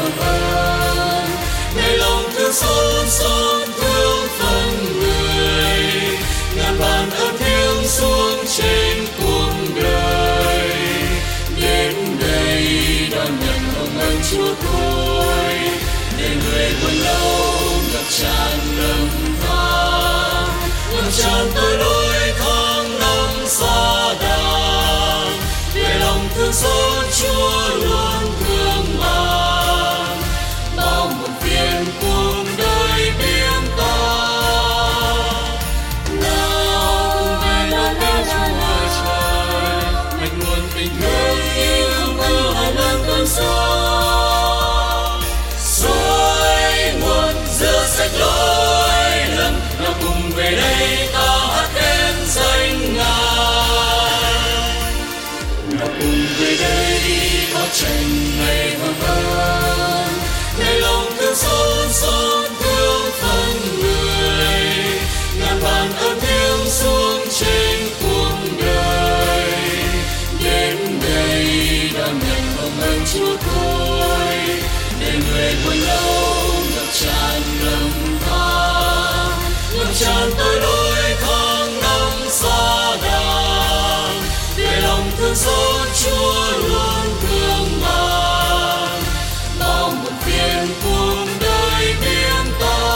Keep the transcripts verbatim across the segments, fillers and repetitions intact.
hồng ân. Ngày lòng thương xót xót thương phần người, ngàn vạn ơn thiêng xuống trên cuộc đời. Đến đây đón nhận hồng ân Chúa tôi, để người buồn lâu ngập tràn lầm than, ngập tràn tội lỗi tháng năm xa đàn. Để lòng thương xót Chúa luôn thương mang, bao muộn phiền cuộc đời biếng ta. Nào về đón nghe Chúa trời, mạch nguồn tình thương yêu thương hồng ân cơn sóng. Suối nguồn rửa sạch lỗi lầm, nào cùng về đây ta hát khen danh Ngài. Nào cùng về đây có tranh ngày hồng ân, ngày lòng thương xót xót thương phần người, ngàn vạn ơn thiêng xuống trên cuộc đời. Đến đây đón nhận hồng ân Chúa tôi, để người buồn lâu ngập tràn lầm than, ngập tràn tội lỗi tháng năm xa đàn. Để lòng thương xót Chúa luôn thương mang, bao muộn phiền cuộc đời biếng ta.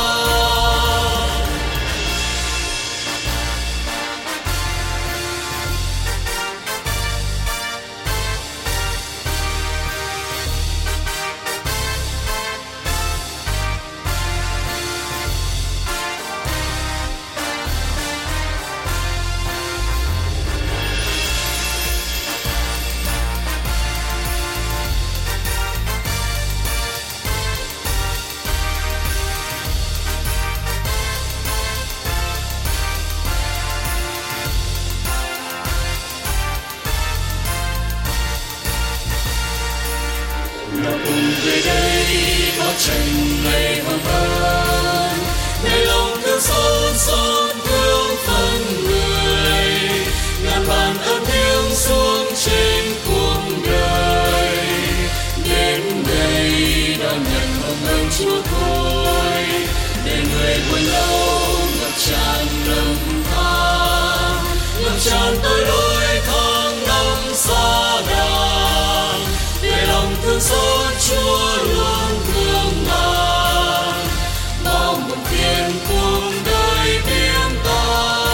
Nào cùng về đây có tranh ngày hồng ân, ngày lòng thương xót xót thương phần người, ngàn vạn ơn thiêng xuống trên cuộc đời. Đến đây đón nhận hồng ân Chúa tôi, để người buồn lâu ngập tràn lầm than, ngập tràn tội lỗi tháng năm xa đàn. Để lòng thương xót Chúa luôn thương mang, bao muộn phiền cuộc đời biếng ta.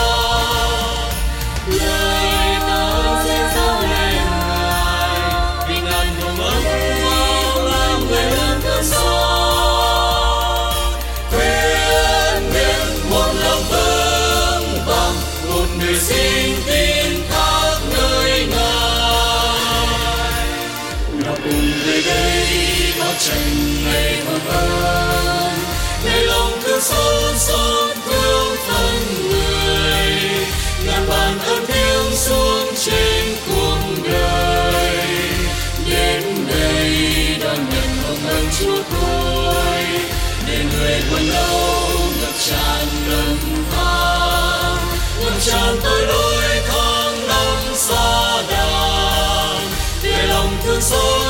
Lời ta sẽ giao lên Ngài, vì ngàn hồng ân mau làm người luôn thương xót. Khuyên nguyện một lòng vững vàng, một người xin tin thác nơi Ngài. Nào cùng về đây có tranh ngày hồng ân, ngày lòng thương xót xót thương phần người, ngàn vạn ơn thiêng xuống trên cuộc đời. Đến đây đón nhận hồng ân Chúa tôi, để người buồn lâu ngập tràn lầm than, ngập tràn tội lỗi tháng năm xa đàn. Để lòng thương xót